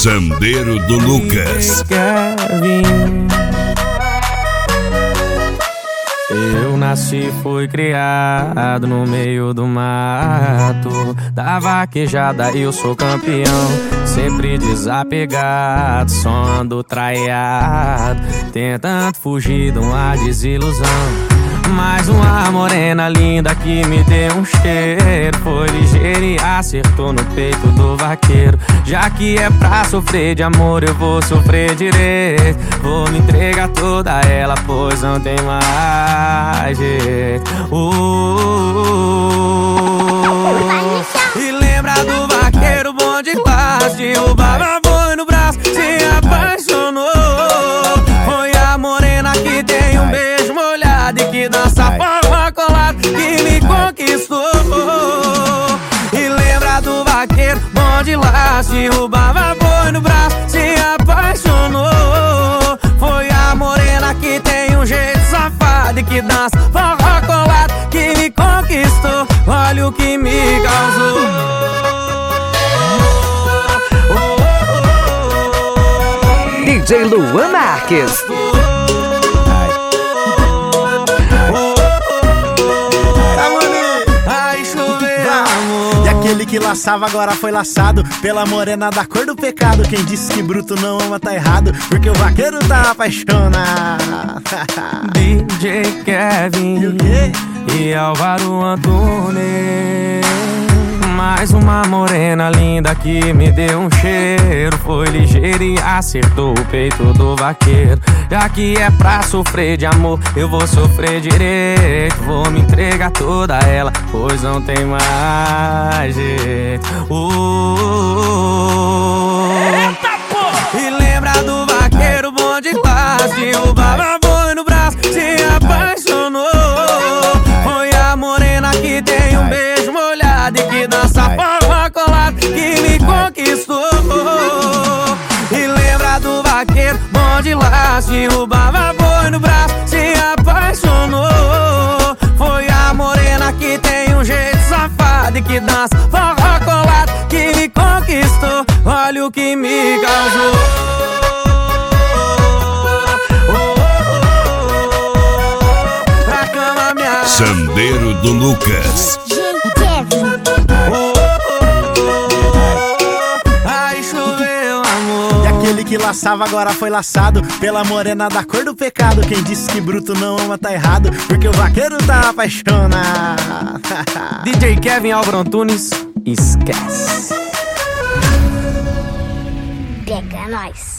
Sandeiro do Lucas. Eu nasci, fui criado no meio do mato. Da vaquejada eu sou campeão, sempre desapegado, só ando traiado, tentando fugir de uma desilusão. Mas uma morena linda que me deu um cheiro, foi ligeira e acertou no peito do vaqueiro. Já que é pra sofrer de amor, eu vou sofrer direito. Vou me entregar toda a ela, pois não tem mais jeito. E lembra do vaqueiro bom de classe, roubava boi no braço, se apaixonou. Foi a morena que tem um beijo molhado e que dança forma colada, que me conquistou. E lembra do vaqueiro bom de laço, roubava boi no braço, se apaixonou. Foi a morena que tem um jeito safado e que dança forma colada, que me conquistou. Olha o que me causou. DJ Luan Marques. E aquele que laçava agora foi laçado pela morena da cor do pecado. Quem disse que bruto não ama tá errado, porque o vaqueiro tá apaixonado. DJ Kevin e Álvaro Antunes. Mais uma morena linda que me deu um cheiro, foi ligeira e acertou o peito do vaqueiro. Já que é pra sofrer de amor, eu vou sofrer direito. Vou me entregar toda ela, pois não tem mais jeito. Eita, pô! E lembra do vaqueiro bom de classe, roubava boi no braço, se apaixonou. Foi a morena que tem um beijo molhado e que dança forma colada, que me conquistou. E lembra do vaqueiro bom de laço, roubava boi no braço, se apaixonou. Foi a morena que tem um jeito safado e que dança forma colada, que me conquistou. Olha o que me causou. Sandeiro do Lucas. Aí choveu amor. E aquele que laçava agora foi laçado pela morena da cor do pecado. Quem disse que bruto não ama tá errado, porque o vaqueiro tá apaixonado. DJ Kevin, Álvaro Antunes, esquece. Pega nós.